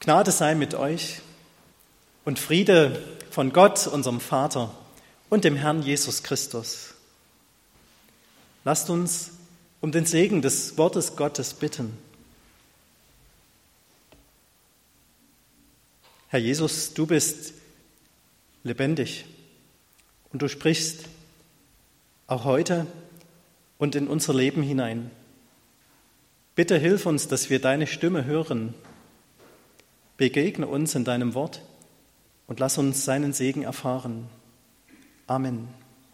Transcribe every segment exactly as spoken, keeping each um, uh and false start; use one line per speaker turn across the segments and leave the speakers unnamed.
Gnade sei mit euch und Friede von Gott, unserem Vater und dem Herrn Jesus Christus. Lasst uns um den Segen des Wortes Gottes bitten. Herr Jesus, du bist lebendig und du sprichst auch heute und in unser Leben hinein. Bitte hilf uns, dass wir deine Stimme hören. Begegne uns in deinem Wort und lass uns seinen Segen erfahren. Amen.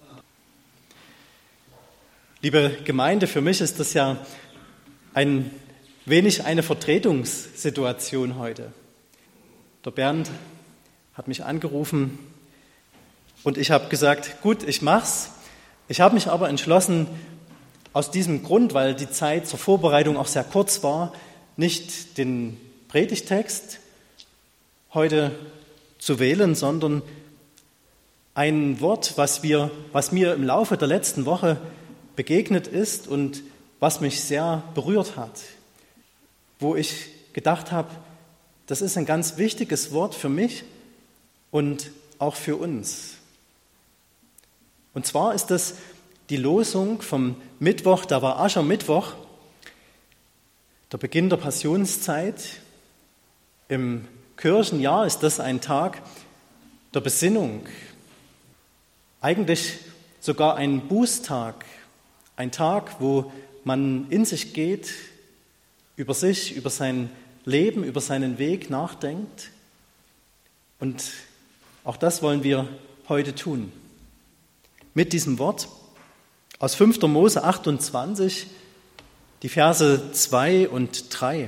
Liebe Gemeinde, für mich ist das ja ein wenig eine Vertretungssituation heute. Der Bernd hat mich angerufen und ich habe gesagt, gut, ich mach's. Ich habe mich aber entschlossen, aus diesem Grund, weil die Zeit zur Vorbereitung auch sehr kurz war, nicht den Predigtext heute zu wählen, sondern ein Wort, was, wir, was mir im Laufe der letzten Woche begegnet ist und was mich sehr berührt hat, wo ich gedacht habe, das ist ein ganz wichtiges Wort für mich und auch für uns. Und zwar ist das die Losung vom Mittwoch, da war Aschermittwoch, der Beginn der Passionszeit. Im Kirchenjahr ist das ein Tag der Besinnung, eigentlich sogar ein Bußtag, ein Tag, wo man in sich geht, über sich, über sein Leben, über seinen Weg nachdenkt. Und auch das wollen wir heute tun. Mit diesem Wort aus fünfter Mose achtundzwanzig, die Verse zwei und drei.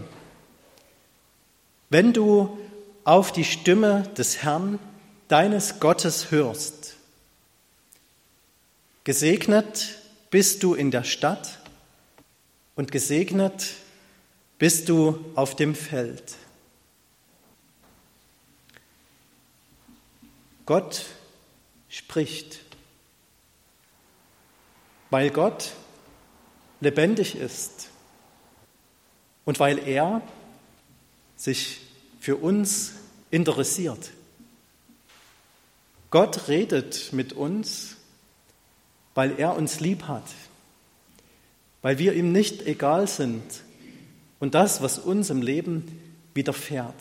Wenn du auf die Stimme des Herrn, deines Gottes, hörst, gesegnet bist du in der Stadt und gesegnet bist du auf dem Feld. Gott spricht. Weil Gott lebendig ist und weil er sich für uns interessiert. Gott redet mit uns, weil er uns lieb hat, weil wir ihm nicht egal sind und das, was uns im Leben widerfährt.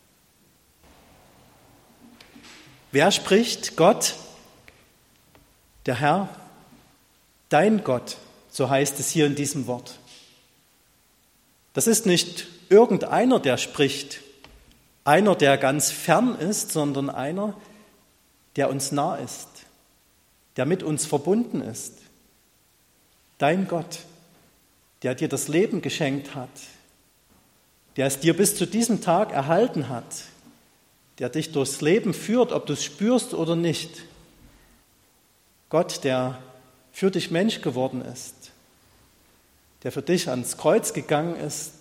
Wer spricht? Gott, der Herr, dein Gott, so heißt es hier in diesem Wort. Das ist nicht irgendeiner, der spricht, einer, der ganz fern ist, sondern einer, der uns nah ist, der mit uns verbunden ist. Dein Gott, der dir das Leben geschenkt hat, der es dir bis zu diesem Tag erhalten hat, der dich durchs Leben führt, ob du es spürst oder nicht. Gott, der für dich Mensch geworden ist, der für dich ans Kreuz gegangen ist,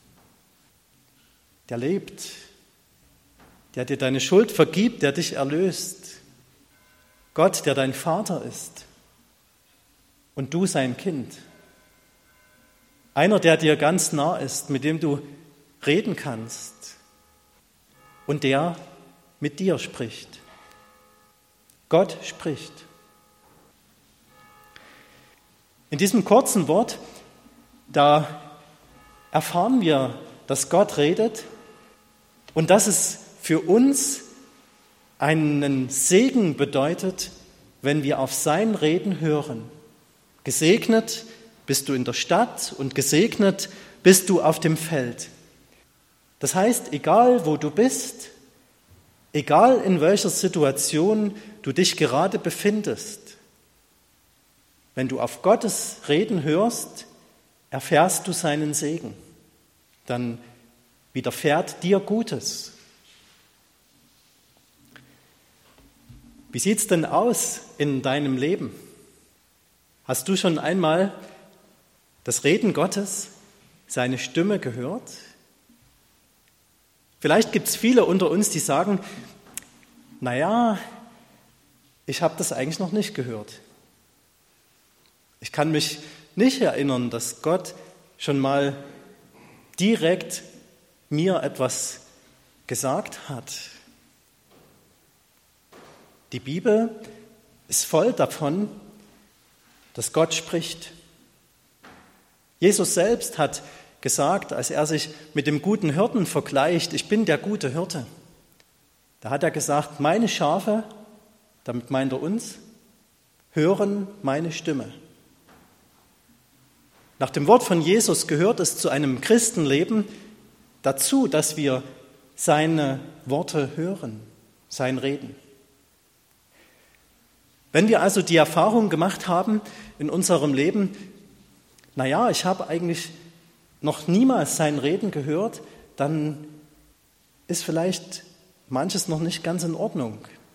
der lebt, der dir deine Schuld vergibt, der dich erlöst. Gott, der dein Vater ist und du sein Kind. Einer, der dir ganz nah ist, mit dem du reden kannst und der mit dir spricht. Gott spricht. In diesem kurzen Wort, da erfahren wir, dass Gott redet und dass es für uns einen Segen bedeutet, wenn wir auf sein Reden hören. Gesegnet bist du in der Stadt und gesegnet bist du auf dem Feld. Das heißt, egal wo du bist, egal in welcher Situation du dich gerade befindest, wenn du auf Gottes Reden hörst, erfährst du seinen Segen. Dann widerfährt dir Gutes. Wie sieht es denn aus in deinem Leben? Hast du schon einmal das Reden Gottes, seine Stimme gehört? Vielleicht gibt es viele unter uns, die sagen, naja, ich habe das eigentlich noch nicht gehört. Ich kann mich nicht erinnern, dass Gott schon mal direkt mir etwas gesagt hat. Die Bibel ist voll davon, dass Gott spricht. Jesus selbst hat gesagt, als er sich mit dem guten Hirten vergleicht, ich bin der gute Hirte. Da hat er gesagt, meine Schafe, damit meint er uns, hören meine Stimme. Nach dem Wort von Jesus gehört es zu einem Christenleben dazu, dass wir seine Worte hören, sein Reden. Wenn wir also die Erfahrung gemacht haben in unserem Leben, naja, ich habe eigentlich noch niemals sein Reden gehört, dann ist vielleicht manches noch nicht ganz in Ordnung.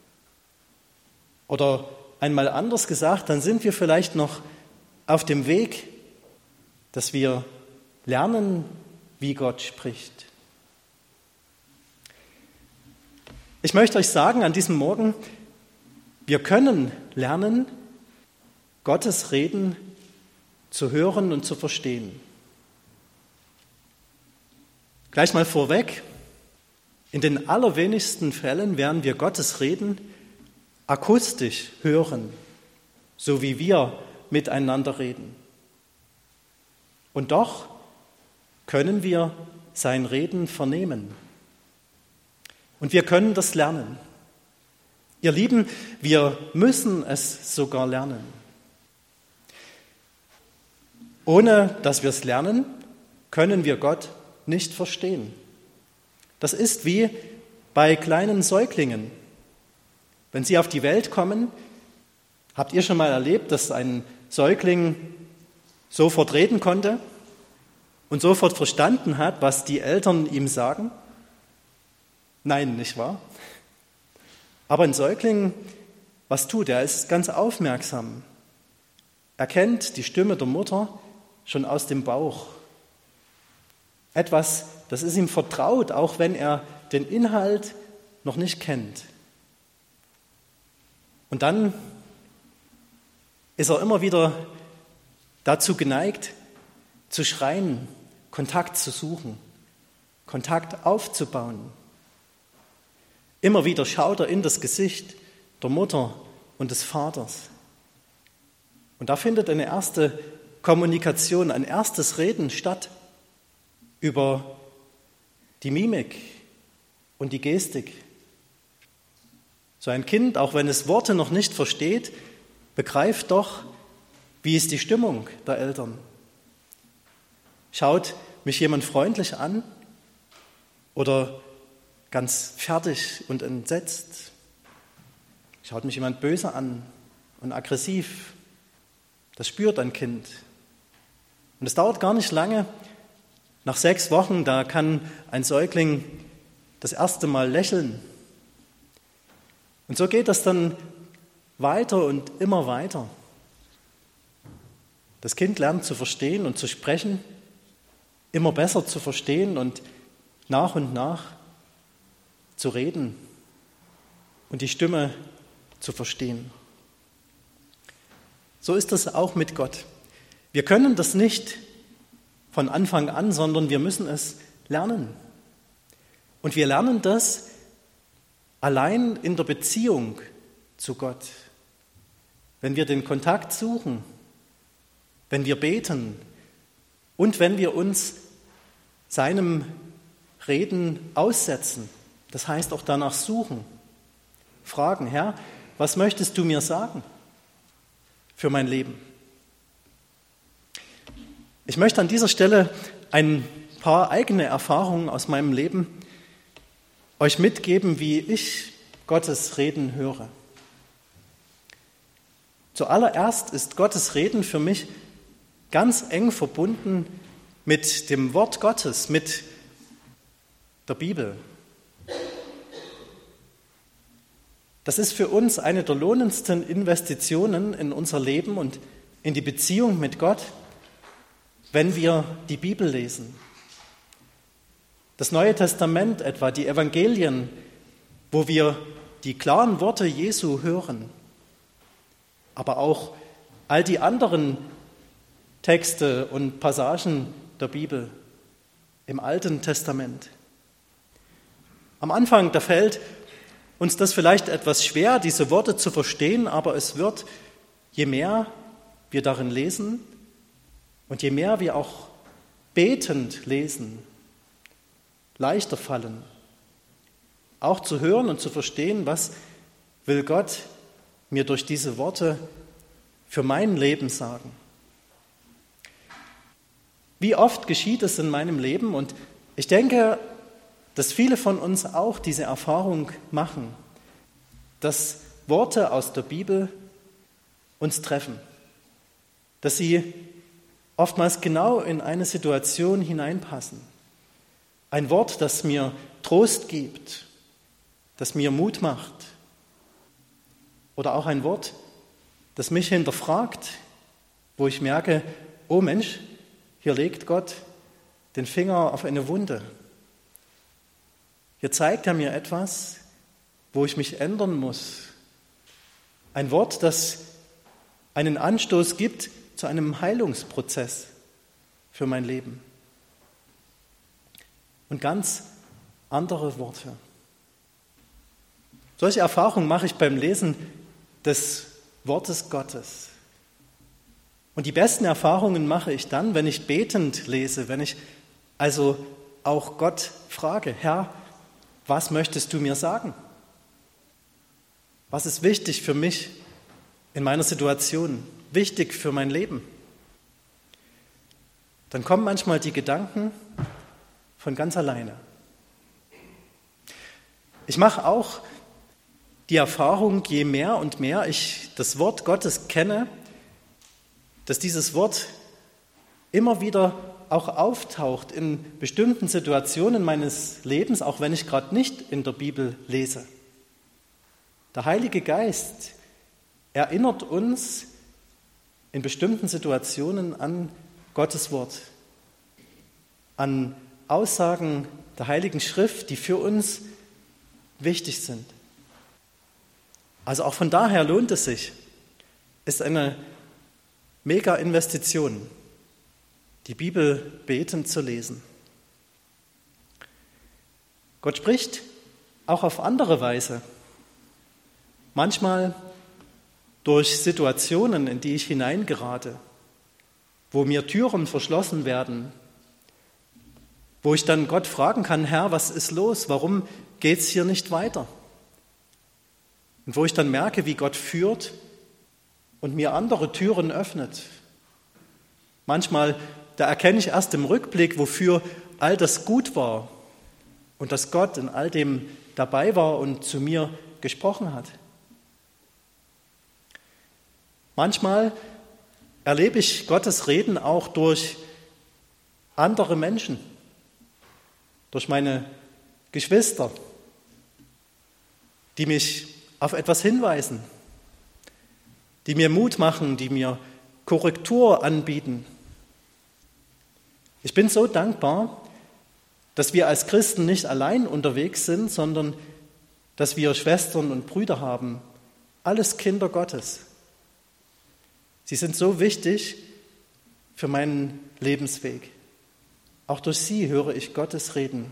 Oder einmal anders gesagt, dann sind wir vielleicht noch auf dem Weg, dass wir lernen, wie Gott spricht. Ich möchte euch sagen an diesem Morgen, wir können lernen, Gottes Reden zu hören und zu verstehen. Gleich mal vorweg, in den allerwenigsten Fällen werden wir Gottes Reden akustisch hören, so wie wir miteinander reden. Und doch können wir sein Reden vernehmen. Und wir können das lernen. Ihr Lieben, wir müssen es sogar lernen. Ohne dass wir es lernen, können wir Gott nicht verstehen. Das ist wie bei kleinen Säuglingen. Wenn sie auf die Welt kommen, habt ihr schon mal erlebt, dass ein Säugling sofort reden konnte und sofort verstanden hat, was die Eltern ihm sagen? Nein, nicht wahr? Aber ein Säugling, was tut er? Er ist ganz aufmerksam. Er kennt die Stimme der Mutter schon aus dem Bauch. Etwas, das ist ihm vertraut, auch wenn er den Inhalt noch nicht kennt. Und dann ist er immer wieder dazu geneigt, zu schreien, Kontakt zu suchen, Kontakt aufzubauen. Immer wieder schaut er in das Gesicht der Mutter und des Vaters. Und da findet eine erste Kommunikation, ein erstes Reden statt über die Mimik und die Gestik. So ein Kind, auch wenn es Worte noch nicht versteht, begreift doch, wie ist die Stimmung der Eltern. Schaut mich jemand freundlich an oder ganz fertig und entsetzt? Schaut mich jemand böse an und aggressiv? Das spürt ein Kind. Und es dauert gar nicht lange. Nach sechs Wochen, da kann ein Säugling das erste Mal lächeln. Und so geht das dann weiter und immer weiter. Das Kind lernt zu verstehen und zu sprechen, immer besser zu verstehen und nach und nach zu reden und die Stimme zu verstehen. So ist das auch mit Gott. Wir können das nicht von Anfang an, sondern wir müssen es lernen. Und wir lernen das allein in der Beziehung zu Gott. Wenn wir den Kontakt suchen, wenn wir beten und wenn wir uns seinem Reden aussetzen, das heißt auch danach suchen, fragen, Herr, was möchtest du mir sagen für mein Leben? Ich möchte an dieser Stelle ein paar eigene Erfahrungen aus meinem Leben euch mitgeben, wie ich Gottes Reden höre. Zuallererst ist Gottes Reden für mich ganz eng verbunden mit dem Wort Gottes, mit der Bibel. Das ist für uns eine der lohnendsten Investitionen in unser Leben und in die Beziehung mit Gott, wenn wir die Bibel lesen. Das Neue Testament etwa, die Evangelien, wo wir die klaren Worte Jesu hören, aber auch all die anderen Texte und Passagen der Bibel im Alten Testament. Am Anfang, da fällt uns das vielleicht etwas schwer, diese Worte zu verstehen, aber es wird, je mehr wir darin lesen und je mehr wir auch betend lesen, leichter fallen, auch zu hören und zu verstehen, was will Gott mir durch diese Worte für mein Leben sagen. Wie oft geschieht es in meinem Leben, und ich denke, dass viele von uns auch diese Erfahrung machen, dass Worte aus der Bibel uns treffen, dass sie oftmals genau in eine Situation hineinpassen. Ein Wort, das mir Trost gibt, das mir Mut macht, oder auch ein Wort, das mich hinterfragt, wo ich merke, oh Mensch, hier legt Gott den Finger auf eine Wunde. Hier zeigt er mir etwas, wo ich mich ändern muss. Ein Wort, das einen Anstoß gibt zu einem Heilungsprozess für mein Leben. Und ganz andere Worte. Solche Erfahrungen mache ich beim Lesen des Wortes Gottes. Und die besten Erfahrungen mache ich dann, wenn ich betend lese, wenn ich also auch Gott frage, Herr, was möchtest du mir sagen? Was ist wichtig für mich in meiner Situation, wichtig für mein Leben? Dann kommen manchmal die Gedanken von ganz alleine. Ich mache auch die Erfahrung, je mehr und mehr ich das Wort Gottes kenne, dass dieses Wort immer wieder auch auftaucht in bestimmten Situationen meines Lebens, auch wenn ich gerade nicht in der Bibel lese. Der Heilige Geist erinnert uns in bestimmten Situationen an Gottes Wort, an Aussagen der Heiligen Schrift, die für uns wichtig sind. Also auch von daher lohnt es sich, ist eine mega Investition, die Bibel betend zu lesen. Gott spricht auch auf andere Weise. Manchmal durch Situationen, in die ich hineingerate, wo mir Türen verschlossen werden, wo ich dann Gott fragen kann, Herr, was ist los? Warum geht es hier nicht weiter? Und wo ich dann merke, wie Gott führt und mir andere Türen öffnet. Manchmal, da erkenne ich erst im Rückblick, wofür all das gut war und dass Gott in all dem dabei war und zu mir gesprochen hat. Manchmal erlebe ich Gottes Reden auch durch andere Menschen, durch meine Geschwister, die mich auf etwas hinweisen, die mir Mut machen, die mir Korrektur anbieten. Ich bin so dankbar, dass wir als Christen nicht allein unterwegs sind, sondern dass wir Schwestern und Brüder haben, alles Kinder Gottes. Sie sind so wichtig für meinen Lebensweg. Auch durch sie höre ich Gottes reden.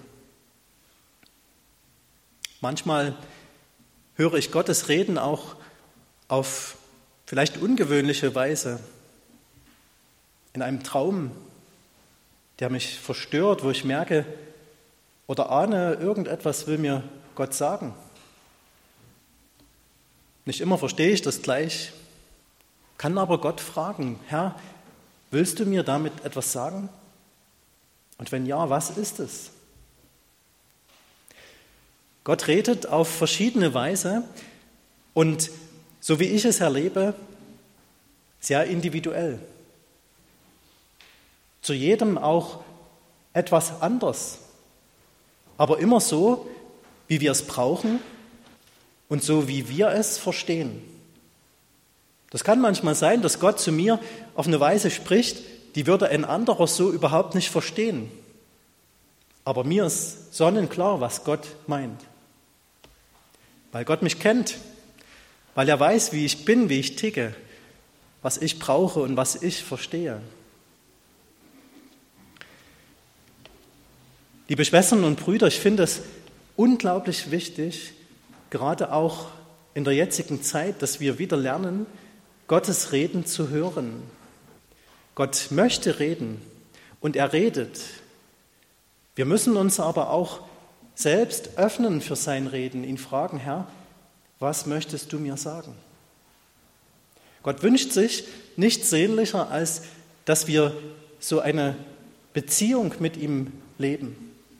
Manchmal höre ich Gottes reden auch auf vielleicht ungewöhnliche Weise. In einem Traum, der mich verstört, wo ich merke oder ahne, irgendetwas will mir Gott sagen. Nicht immer verstehe ich das gleich, kann aber Gott fragen, Herr, willst du mir damit etwas sagen? Und wenn ja, was ist es? Gott redet auf verschiedene Weise und, so wie ich es erlebe, sehr individuell. Zu jedem auch etwas anders, aber immer so, wie wir es brauchen und so, wie wir es verstehen. Das kann manchmal sein, dass Gott zu mir auf eine Weise spricht, die würde ein anderer so überhaupt nicht verstehen. Aber mir ist sonnenklar, was Gott meint. Weil Gott mich kennt, weil er weiß, wie ich bin, wie ich ticke, was ich brauche und was ich verstehe. Liebe Schwestern und Brüder, ich finde es unglaublich wichtig, gerade auch in der jetzigen Zeit, dass wir wieder lernen, Gottes Reden zu hören. Gott möchte reden und er redet. Wir müssen uns aber auch selbst öffnen für sein Reden, ihn fragen, Herr, was möchtest du mir sagen? Gott wünscht sich nichts sehnlicher, als dass wir so eine Beziehung mit ihm leben.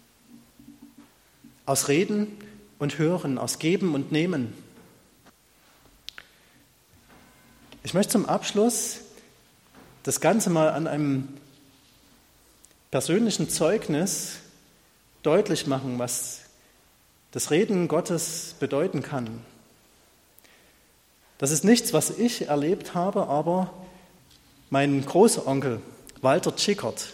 Aus Reden und Hören, aus Geben und Nehmen. Ich möchte zum Abschluss das Ganze mal an einem persönlichen Zeugnis deutlich machen, was das Reden Gottes bedeuten kann. Das ist nichts, was ich erlebt habe, aber mein Großonkel Walter Tschickert,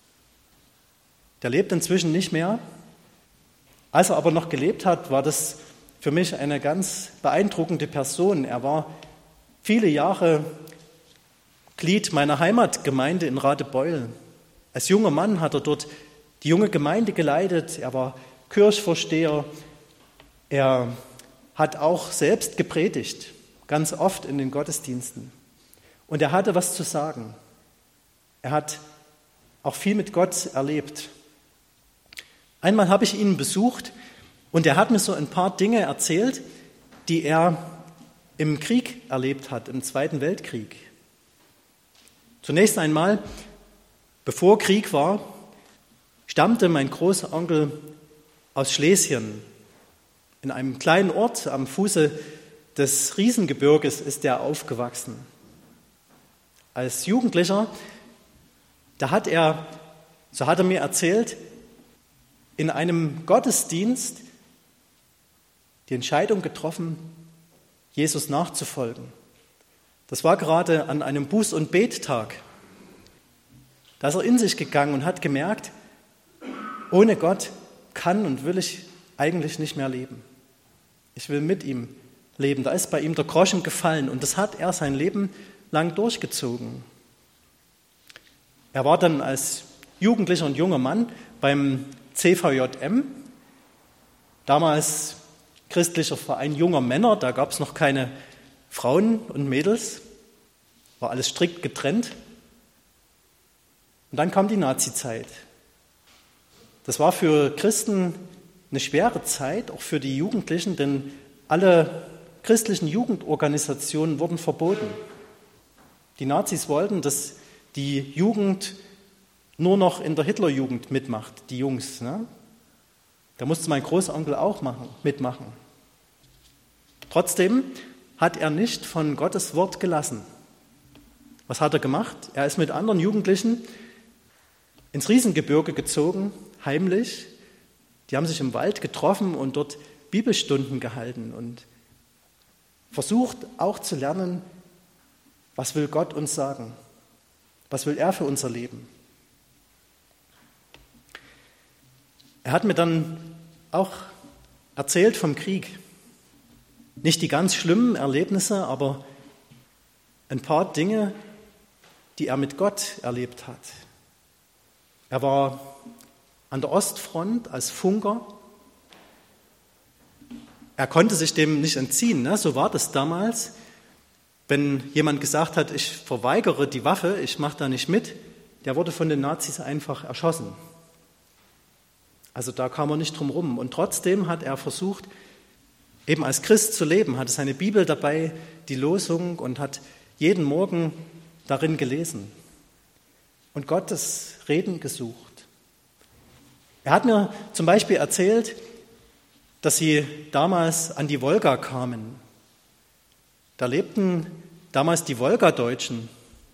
der lebt inzwischen nicht mehr. Als er aber noch gelebt hat, war das für mich eine ganz beeindruckende Person. Er war viele Jahre Glied meiner Heimatgemeinde in Radebeul. Als junger Mann hat er dort die junge Gemeinde geleitet. Er war Kirchvorsteher. Er hat auch selbst gepredigt, ganz oft in den Gottesdiensten. Und er hatte was zu sagen. Er hat auch viel mit Gott erlebt. Einmal habe ich ihn besucht und er hat mir so ein paar Dinge erzählt, die er im Krieg erlebt hat, im Zweiten Weltkrieg. Zunächst einmal, bevor Krieg war, stammte mein Großonkel aus Schlesien. In einem kleinen Ort am Fuße des Riesengebirges ist er aufgewachsen. Als Jugendlicher, da hat er, so hat er mir erzählt, in einem Gottesdienst die Entscheidung getroffen, Jesus nachzufolgen. Das war gerade an einem Buß- und Bettag. Da ist er in sich gegangen und hat gemerkt, ohne Gott kann und will ich eigentlich nicht mehr leben. Ich will mit ihm leben. Da ist bei ihm der Groschen gefallen und das hat er sein Leben lang durchgezogen. Er war dann als Jugendlicher und junger Mann beim C V J M, damals christlicher Verein junger Männer, da gab es noch keine Frauen und Mädels, war alles strikt getrennt. Und dann kam die Nazizeit. Das war für Christen eine schwere Zeit, auch für die Jugendlichen, denn alle christlichen Jugendorganisationen wurden verboten. Die Nazis wollten, dass die Jugend nur noch in der Hitlerjugend mitmacht, die Jungs. Ne? Da musste mein Großonkel auch machen, mitmachen. Trotzdem hat er nicht von Gottes Wort gelassen. Was hat er gemacht? Er ist mit anderen Jugendlichen ins Riesengebirge gezogen, heimlich. Die haben sich im Wald getroffen und dort Bibelstunden gehalten und versucht auch zu lernen, was will Gott uns sagen? Was will er für unser Leben? Er hat mir dann auch erzählt vom Krieg. Nicht die ganz schlimmen Erlebnisse, aber ein paar Dinge, die er mit Gott erlebt hat. Er war an der Ostfront als Funker. Er konnte sich dem nicht entziehen, ne? So war das damals. Wenn jemand gesagt hat, ich verweigere die Waffe, ich mache da nicht mit, der wurde von den Nazis einfach erschossen. Also da kam er nicht drum rum. Und trotzdem hat er versucht, eben als Christ zu leben, hatte seine Bibel dabei, die Losung und hat jeden Morgen darin gelesen und Gottes Reden gesucht. Er hat mir zum Beispiel erzählt, dass sie damals an die Wolga kamen. Da lebten damals die Wolgadeutschen.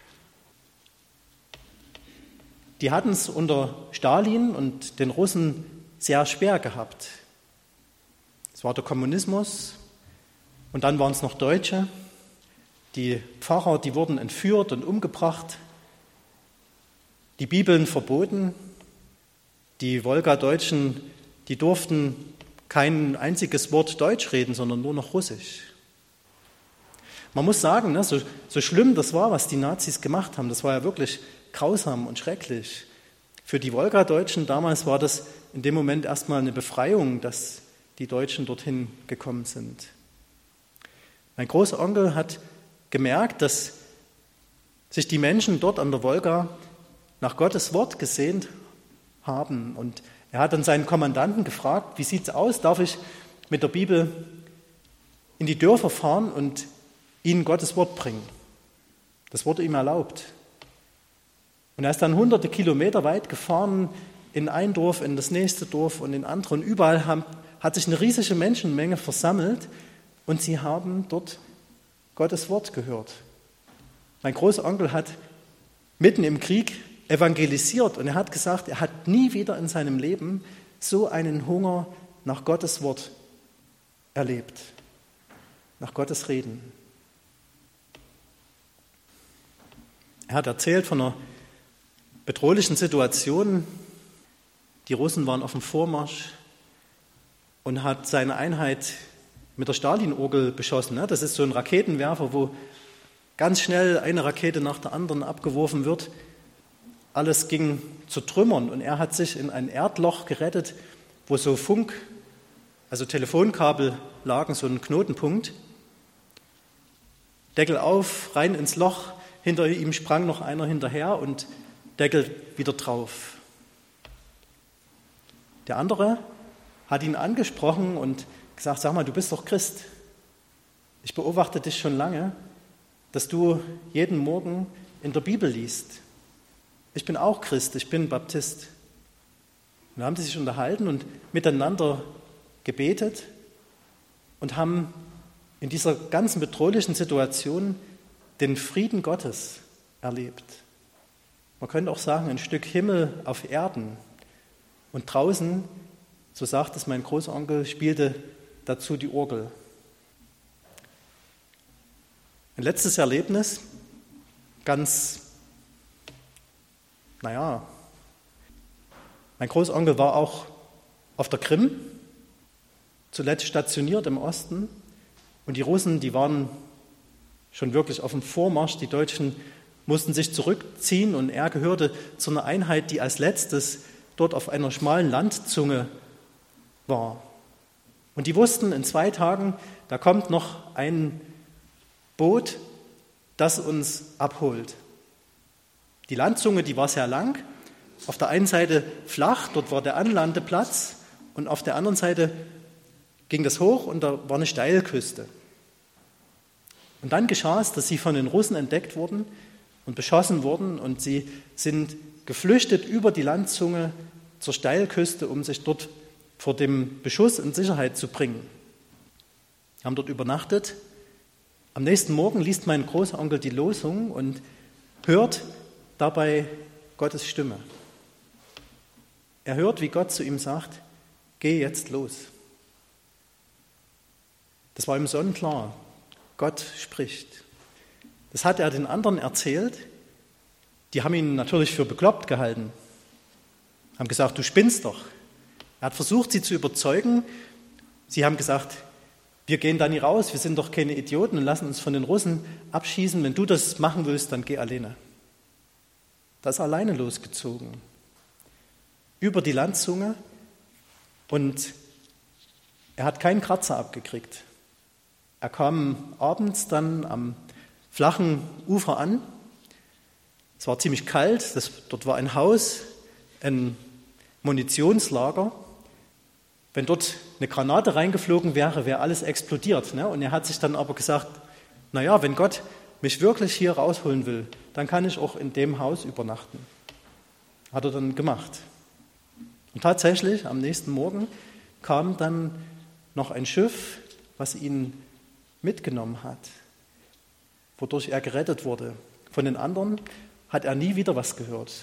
Die hatten es unter Stalin und den Russen sehr schwer gehabt. Es war der Kommunismus und dann waren es noch Deutsche. Die Pfarrer, die wurden entführt und umgebracht. Die Bibeln verboten. Die Wolgadeutschen, die durften kein einziges Wort Deutsch reden, sondern nur noch Russisch. Man muss sagen, ne, so, so schlimm das war, was die Nazis gemacht haben, das war ja wirklich grausam und schrecklich. Für die Wolgadeutschen damals war das in dem Moment erstmal eine Befreiung, dass die Deutschen dorthin gekommen sind. Mein Großonkel hat gemerkt, dass sich die Menschen dort an der Wolga nach Gottes Wort gesehnt haben. Und er hat dann seinen Kommandanten gefragt, wie sieht es aus, darf ich mit der Bibel in die Dörfer fahren und ihnen Gottes Wort bringen? Das wurde ihm erlaubt. Und er ist dann hunderte Kilometer weit gefahren, in ein Dorf, in das nächste Dorf und in andere. Und überall haben, hat sich eine riesige Menschenmenge versammelt und sie haben dort Gottes Wort gehört. Mein Großonkel hat mitten im Krieg evangelisiert und er hat gesagt, er hat nie wieder in seinem Leben so einen Hunger nach Gottes Wort erlebt, nach Gottes Reden. Er hat erzählt von einer bedrohlichen Situation. Die Russen waren auf dem Vormarsch und hat seine Einheit mit der Stalin-Orgel beschossen. Das ist so ein Raketenwerfer, wo ganz schnell eine Rakete nach der anderen abgeworfen wird. Alles ging zu Trümmern und er hat sich in ein Erdloch gerettet, wo so Funk, also Telefonkabel lagen, so ein Knotenpunkt. Deckel auf, rein ins Loch, hinter ihm sprang noch einer hinterher und Deckel wieder drauf. Der andere hat ihn angesprochen und gesagt, sag mal, du bist doch Christ. Ich beobachte dich schon lange, dass du jeden Morgen in der Bibel liest. Ich bin auch Christ, ich bin Baptist. Und da haben sie sich unterhalten und miteinander gebetet und haben in dieser ganzen bedrohlichen Situation den Frieden Gottes erlebt. Man könnte auch sagen, ein Stück Himmel auf Erden. Und draußen, so sagt es mein Großonkel, spielte dazu die Orgel. Ein letztes Erlebnis, ganz, naja, mein Großonkel war auch auf der Krim, zuletzt stationiert im Osten. Und die Russen, die waren schon wirklich auf dem Vormarsch. Die Deutschen mussten sich zurückziehen und er gehörte zu einer Einheit, die als letztes dort auf einer schmalen Landzunge war. Und die wussten, in zwei Tagen, da kommt noch ein Boot, das uns abholt. Die Landzunge, die war sehr lang, auf der einen Seite flach, dort war der Anlandeplatz und auf der anderen Seite ging das hoch und da war eine Steilküste. Und dann geschah es, dass sie von den Russen entdeckt wurden und beschossen wurden und sie sind geflüchtet über die Landzunge zur Steilküste, um sich dort vor dem Beschuss in Sicherheit zu bringen. Sie haben dort übernachtet. Am nächsten Morgen liest mein Großonkel die Losung und hört dabei Gottes Stimme. Er hört, wie Gott zu ihm sagt, geh jetzt los. Das war ihm sonnenklar. Gott spricht. Das hat er den anderen erzählt. Die haben ihn natürlich für bekloppt gehalten. Haben gesagt, du spinnst doch. Er hat versucht, sie zu überzeugen. Sie haben gesagt, wir gehen da nie raus, wir sind doch keine Idioten und lassen uns von den Russen abschießen. Wenn du das machen willst, dann geh alleine. Da ist er alleine losgezogen. Über die Landzunge und er hat keinen Kratzer abgekriegt. Er kam abends dann am flachen Ufer an. Es war ziemlich kalt, das, dort war ein Haus, ein Munitionslager. Wenn dort eine Granate reingeflogen wäre, wäre alles explodiert. Ne? Und er hat sich dann aber gesagt, naja, wenn Gott mich wirklich hier rausholen will, dann kann ich auch in dem Haus übernachten. Hat er dann gemacht. Und tatsächlich, am nächsten Morgen kam dann noch ein Schiff, was ihn mitgenommen hat, wodurch er gerettet wurde. Von den anderen hat er nie wieder was gehört.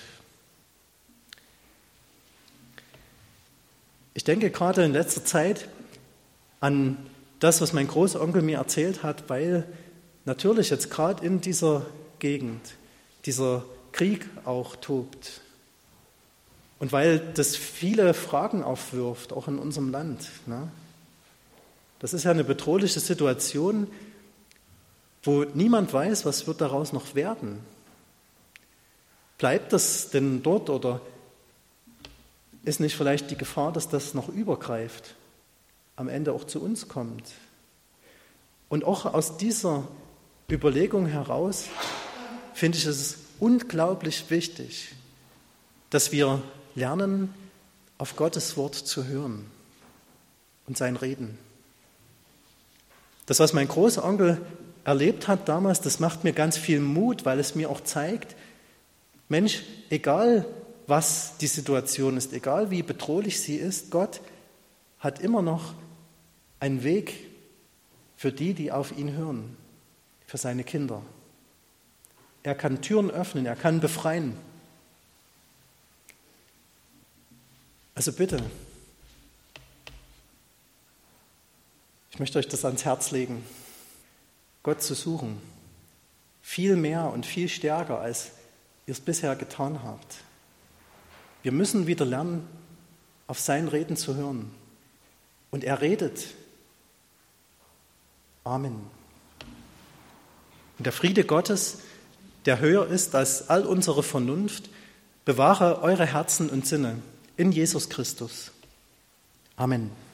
Ich denke gerade in letzter Zeit an das, was mein Großonkel mir erzählt hat, weil natürlich jetzt gerade in dieser Gegend dieser Krieg auch tobt. Und weil das viele Fragen aufwirft, auch in unserem Land. Ne? Das ist ja eine bedrohliche Situation, wo niemand weiß, was wird daraus noch werden. Bleibt das denn dort oder ist nicht vielleicht die Gefahr, dass das noch übergreift? am Ende auch zu uns kommt. Und auch aus dieser Überlegung heraus finde ich es unglaublich wichtig, dass wir lernen, auf Gottes Wort zu hören und sein Reden. Das, was mein Großonkel erlebt hat damals, das macht mir ganz viel Mut, weil es mir auch zeigt, Mensch, egal was die Situation ist, egal wie bedrohlich sie ist, Gott hat immer noch einen Weg für die, die auf ihn hören, für seine Kinder. Er kann Türen öffnen, er kann befreien. Also bitte, ich möchte euch das ans Herz legen, Gott zu suchen, viel mehr und viel stärker, als ihr es bisher getan habt. Wir müssen wieder lernen, auf sein Reden zu hören. Und er redet. Amen. Und der Friede Gottes, der höher ist als all unsere Vernunft, bewahre eure Herzen und Sinne in Jesus Christus. Amen.